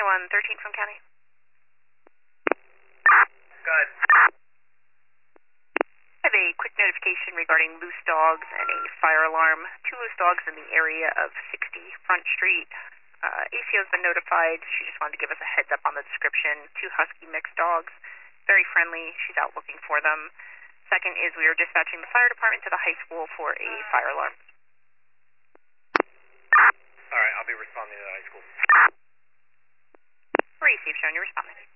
0113 from county. Good. I have a quick notification regarding loose dogs and a fire alarm. 2 loose dogs in the area of 60 Front Street. ACO's been notified. She just wanted to give us a heads up on the description. 2 husky mixed dogs. Very friendly. She's out looking for them. Second is we are dispatching the fire department to the high school for a fire alarm. All right, I'll be responding to the high school. Receive, Sharon, you're responding.